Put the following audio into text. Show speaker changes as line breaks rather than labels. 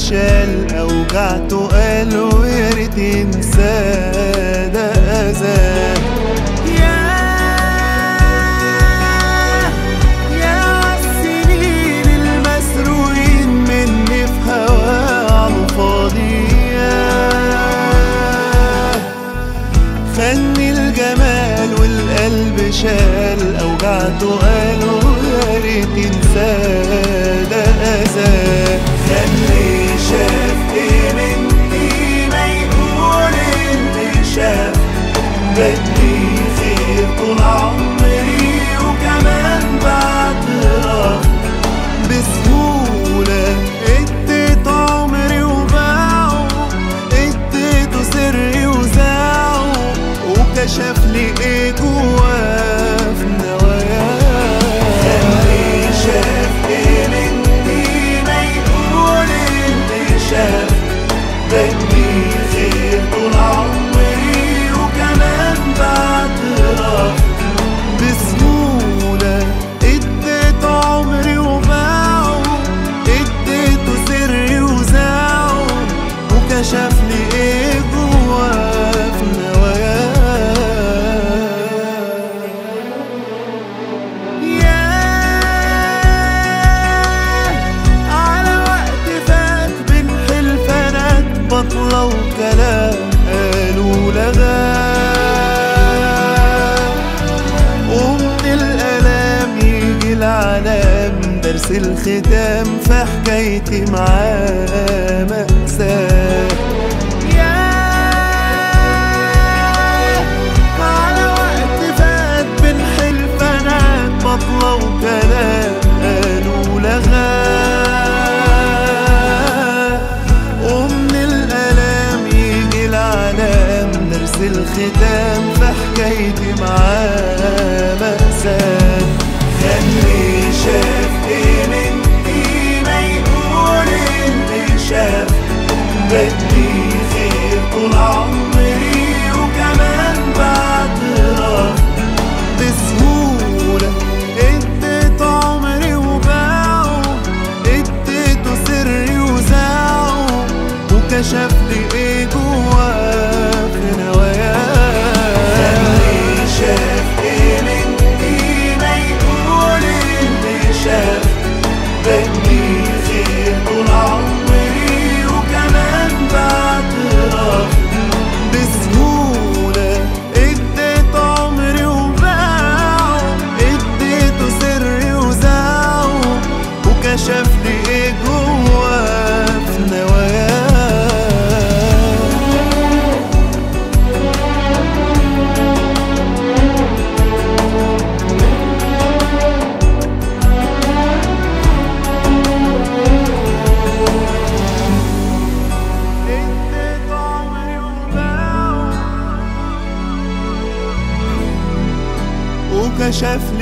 شال أوجعته قال ويا ريت ينساه ده أذاه. يا عالسنين المسروقين مني في هواه عالفاضي، خني الجمال والقلب شال أوجعته قال ويا ريت ينساه ده أذاه. خلي شاف ايه مني ما يقول اللي شاف، بدي خير طول عمري وكمان بعترف بسهولة. اديت عمري وباعه، اديته سري وزاعه، وكشف لي ايه جواه في نواياه. خلي شاف ايه مني ما يقول اللي شاف، بدي خير طول عمري وكمان بعترف بسهولة. اديت عمري وباعه، اديته سري وزاعه، وكشف لي ايه جواه في نواياه. على وقت فات بين حلفانات بطلة وكلام قالوا لغاه، ومن الألام يجي العلام درس الختام في حكايتي معاه مأساة. على وقت فات بين حلفانات بطلة وكلام قالوا لغاه، ومن الألام يجي العلام درس الختام في حكايتي معاه مأساة. خلي شاف ايه مني ما يقول اللي شاف، بدي خير طول عمري وكمان بعترف بسهولة. اديت عمري وباعه، اديته سري وزاعه، وكشف لي ايه جواه في نواياه. خلي شاف ايه مني ما يقول اللي شاف، بدي خير طول عمري وكمان بعترف بسهولة. اديت عمري وباعه، اديته سري وزاعه، وكشف لي ايه جواه في نواياه. اديت عمري وباعه، وكشف